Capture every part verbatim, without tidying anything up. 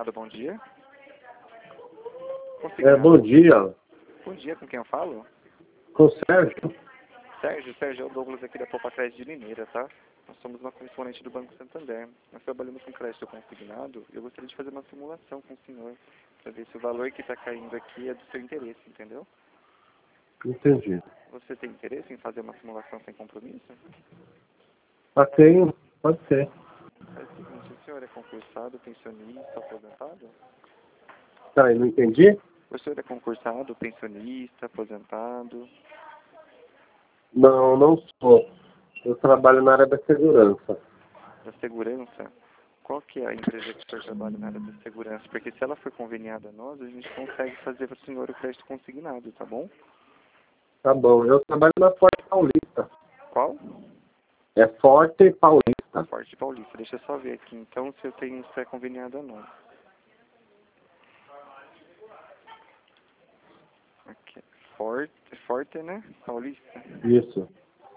Consignado, bom dia. É, bom dia. Bom dia, com quem eu falo? Com o Sérgio. Sérgio, Sérgio é o Douglas aqui da Poupa Crédito de Limeira, tá? Nós somos uma componente do Banco Santander. Nós trabalhamos com crédito consignado e eu gostaria de fazer uma simulação com o senhor para ver se o valor que está caindo aqui é do seu interesse, entendeu? Entendi. Você tem interesse em fazer uma simulação sem compromisso? Ah, tenho. Pode ser. É o seguinte, o senhor é concursado, pensionista, aposentado? Tá, eu não entendi? O senhor é concursado, pensionista, aposentado? Não, não sou. Eu trabalho na área da segurança. Da segurança? Qual que é a empresa que o senhor trabalha na área da segurança? Porque se ela for conveniada a nós, a gente consegue fazer para o senhor o crédito consignado, tá bom? Tá bom. Eu trabalho na Forte Paulista. Qual? É Forte Paulista. Forte Paulista. Deixa eu só ver aqui, então, se eu tenho se é conveniado ou não. Aqui. Forte, Forte, né? Paulista. Isso.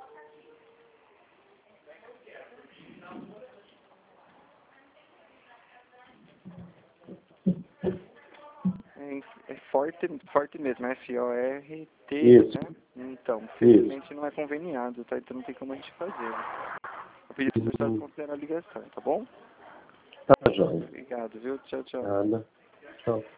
É, é forte, forte mesmo, F O R T, Isso. né? Então, infelizmente não é conveniado, tá? Então não tem como a gente fazer. Eu pedi para o senhor Hum. considerar a ligação, tá bom? Tá, João. Obrigado, viu? Tchau, tchau. Nada. Tchau.